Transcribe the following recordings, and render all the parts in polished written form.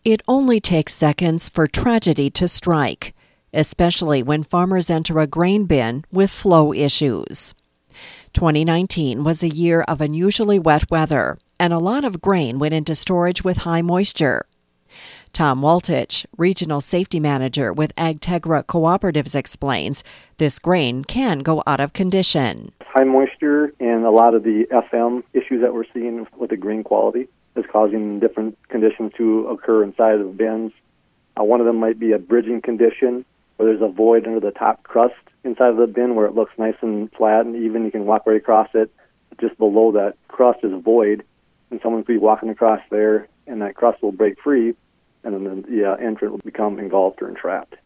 It only takes seconds for tragedy to strike, especially when farmers enter a grain bin with flow issues. 2019 was a year of unusually wet weather, and a lot of grain went into storage with high moisture. Tom Waltich, Regional Safety Manager with AgTegra Cooperatives, explains this grain can go out of condition. High moisture and a lot of the FM issues that we're seeing with the grain quality is causing different conditions to occur inside of bins. One of them might be a bridging condition, where there's a void under the top crust inside of the bin where it looks nice and flat and even. You can walk right across it. Just below that crust is a void, and someone could be walking across there, and that crust will break free, and then the entrant will become engulfed or entrapped.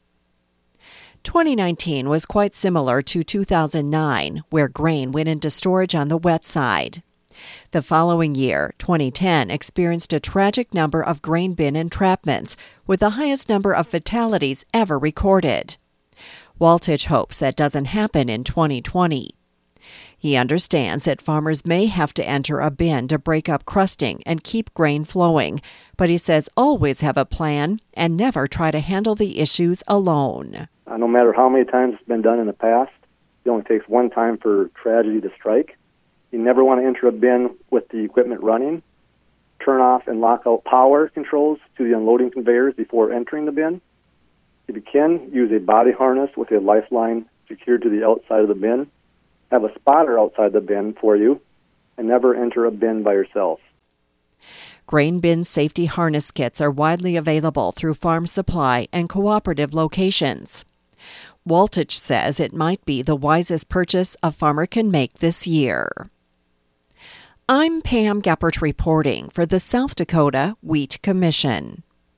2019 was quite similar to 2009, where grain went into storage on the wet side. The following year, 2010, experienced a tragic number of grain bin entrapments, with the highest number of fatalities ever recorded. Waltich hopes that doesn't happen in 2020. He understands that farmers may have to enter a bin to break up crusting and keep grain flowing, but he says always have a plan and never try to handle the issues alone. No matter how many times it's been done in the past, it only takes one time for tragedy to strike. You never want to enter a bin with the equipment running. Turn off and lock out power controls to the unloading conveyors before entering the bin. If you can, use a body harness with a lifeline secured to the outside of the bin. Have a spotter outside the bin for you, and never enter a bin by yourself. Grain bin safety harness kits are widely available through farm supply and cooperative locations. Waltich says it might be the wisest purchase a farmer can make this year. I'm Pam Geppert reporting for the South Dakota Wheat Commission.